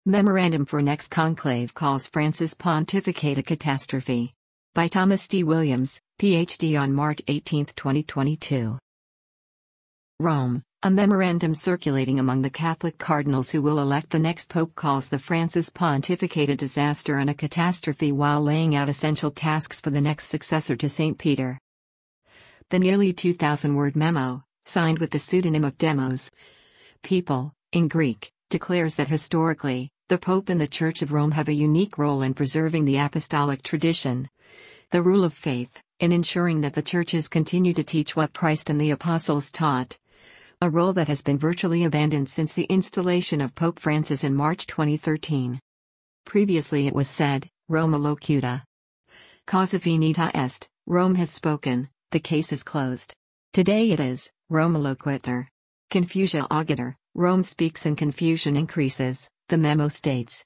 Memorandum for Next Conclave Calls Francis Pontificate a Catastrophe. By Thomas D. Williams, Ph.D. on March 18, 2022. Rome. A memorandum circulating among the Catholic cardinals who will elect the next pope calls the Francis Pontificate a disaster and a catastrophe while laying out essential tasks for the next successor to St. Peter. The nearly 2,000-word memo, signed with the pseudonym of Demos People, in Greek, declares that historically, the Pope and the Church of Rome have a unique role in preserving the apostolic tradition, the rule of faith, in ensuring that the churches continue to teach what Christ and the apostles taught, a role that has been virtually abandoned since the installation of Pope Francis in March 2013. Previously it was said, Roma locuta. Causa finita est, Rome has spoken, the case is closed. Today it is, Roma loquitur. Confusia augitur, Rome speaks and confusion increases, the memo states.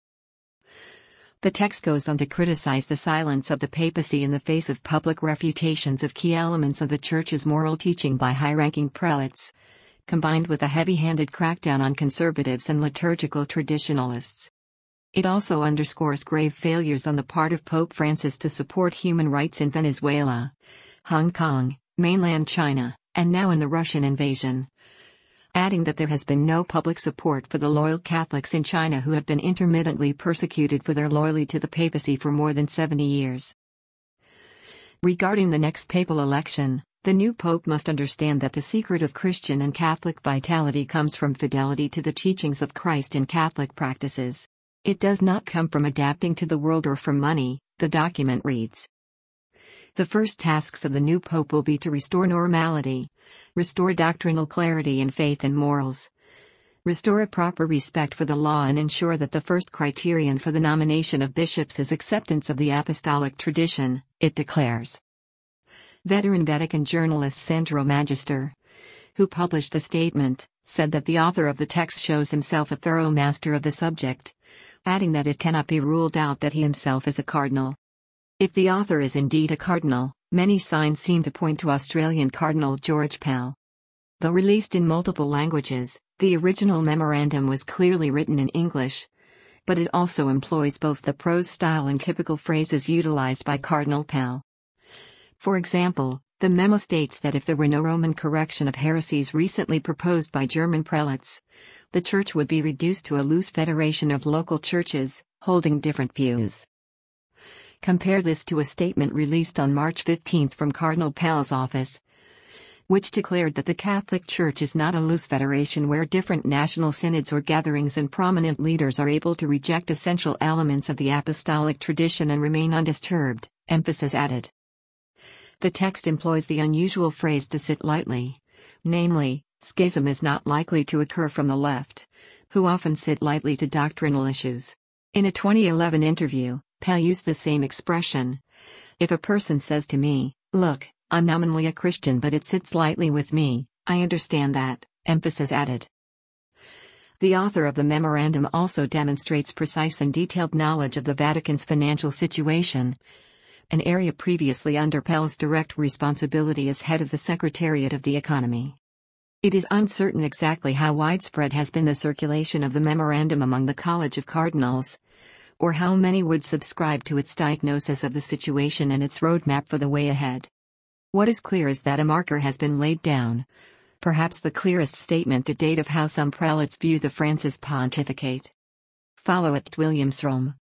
The text goes on to criticize the silence of the papacy in the face of public refutations of key elements of the Church's moral teaching by high-ranking prelates, combined with a heavy-handed crackdown on conservatives and liturgical traditionalists. It also underscores grave failures on the part of Pope Francis to support human rights in Venezuela, Hong Kong, mainland China, and now in the Russian invasion, adding that there has been no public support for the loyal Catholics in China who have been intermittently persecuted for their loyalty to the papacy for more than 70 years. Regarding the next papal election, the new pope must understand that the secret of Christian and Catholic vitality comes from fidelity to the teachings of Christ in Catholic practices. It does not come from adapting to the world or from money, the document reads. The first tasks of the new pope will be to restore normality, restore doctrinal clarity in faith and morals, restore a proper respect for the law, and ensure that the first criterion for the nomination of bishops is acceptance of the apostolic tradition, it declares. Veteran Vatican journalist Sandro Magister, who published the statement, said that the author of the text shows himself a thorough master of the subject, adding that it cannot be ruled out that he himself is a cardinal. If the author is indeed a cardinal, many signs seem to point to Australian Cardinal George Pell. Though released in multiple languages, the original memorandum was clearly written in English, but it also employs both the prose style and typical phrases utilized by Cardinal Pell. For example, the memo states that if there were no Roman correction of heresies recently proposed by German prelates, the Church would be reduced to a loose federation of local churches, holding different views. Compare this to a statement released on March 15 from Cardinal Pell's office, which declared that the Catholic Church is not a loose federation where different national synods or gatherings and prominent leaders are able to reject essential elements of the apostolic tradition and remain undisturbed, emphasis added. The text employs the unusual phrase to sit lightly, namely, schism is not likely to occur from the left, who often sit lightly to doctrinal issues. In a 2011 interview, Pell used the same expression. If a person says to me, look, I'm nominally a Christian but it sits lightly with me, I understand that, emphasis added. The author of the memorandum also demonstrates precise and detailed knowledge of the Vatican's financial situation, an area previously under Pell's direct responsibility as head of the Secretariat of the Economy. It is uncertain exactly how widespread has been the circulation of the memorandum among the College of Cardinals, or how many would subscribe to its diagnosis of the situation and its roadmap for the way ahead. What is clear is that a marker has been laid down, perhaps the clearest statement to date of how some prelates view the Francis pontificate. Follow @WilliamsRome.